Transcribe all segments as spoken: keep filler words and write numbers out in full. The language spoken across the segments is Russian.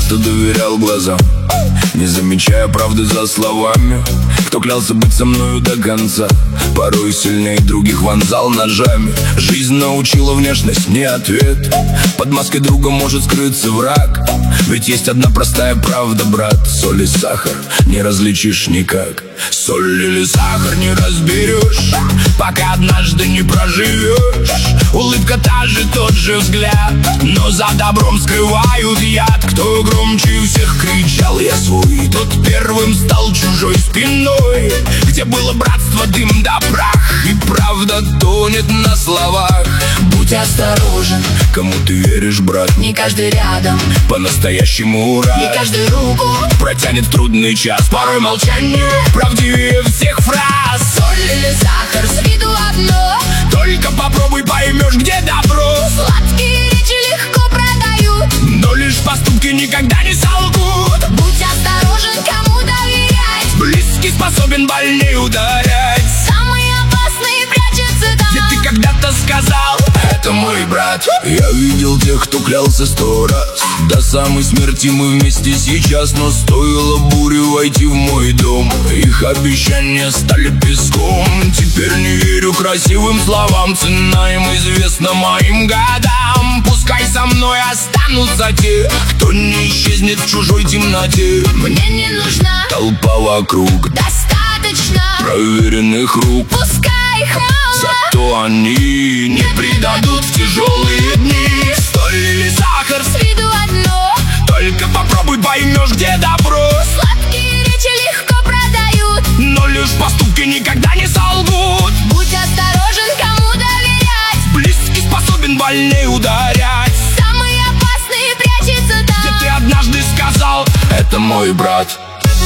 часто доверял глазам, не замечая правды за словами. Кто клялся быть со мною до конца, порой сильнее других вонзал ножами. Жизнь научила, внешность не ответ, под маской друга может скрыться враг. Ведь есть одна простая правда, брат: соль и сахар не различишь никак. Соль или сахар не разберешь, пока однажды не проживешь. Улыбка та же, тот же взгляд, но за добром скрывают яд. Кто громче всех кричал: я свой, тот первым стал чужой спиной. Где было братство, дым да прах, и правда тонет на словах. Будь осторожен, кому ты веришь, брат, не каждый рядом по-настоящему рад. не каждый руку протянет в трудный час, порой молчание правдивее всех фраз. Соль или сахар, с виду одно, только попробуй, поймешь, где добро. сладкие речи легко продают, но лишь поступки никогда не солгут. будь осторожен, кому доверять, Близкий способен больнее ударять. самые опасные прячутся там, Где ты когда-то сказал: это мой брат. Я видел тех, кто клялся сто раз, до самой смерти мы вместе сейчас. Но стоило буре войти в мой дом, их обещания стали песком. Теперь не верю красивым словам, цена им известна моим годам. Пускай со мной останутся те, кто не исчезнет в чужой темноте. мне не нужна Толпа вокруг достаточно проверенных рук, пускай их мало, зато они не предадут в тяжелые дни. Соль или сахар, с виду одно, только попробуй, поймешь, где добро. сладкие речи легко продают, Но лишь поступки никогда не солгут. будь осторожен, кому доверять, Близкий способен больнее ударять. самые опасные прячутся Где там. ты однажды сказал: это мой брат.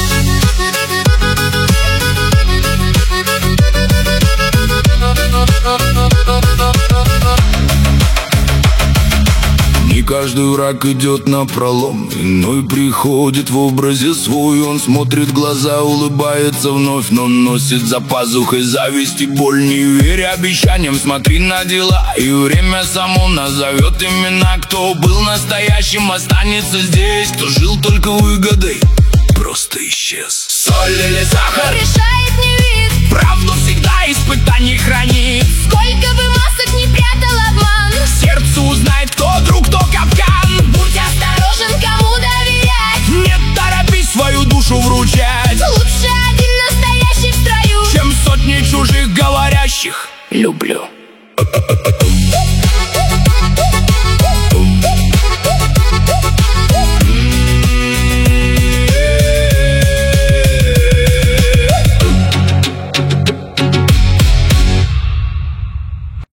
Не каждый враг идет на пролом, иной приходит в образе свой. Он смотрит в глаза, улыбается вновь, но носит за пазухой зависть и боль. Не верь обещаниям, смотри на дела, и время само назовет имена. Кто был настоящим, останется здесь, кто жил только выгодой, просто исчез. Соль или сахар, Решает не вид, правду всегда испытаний хранит. сколько бы масок не прятал обман, Сердце узнает, кто друг, кто капкан. будь осторожен, кому доверять, Не торопись свою душу вручать, лучше один настоящий в строю. чем сотни чужих говорящих: люблю.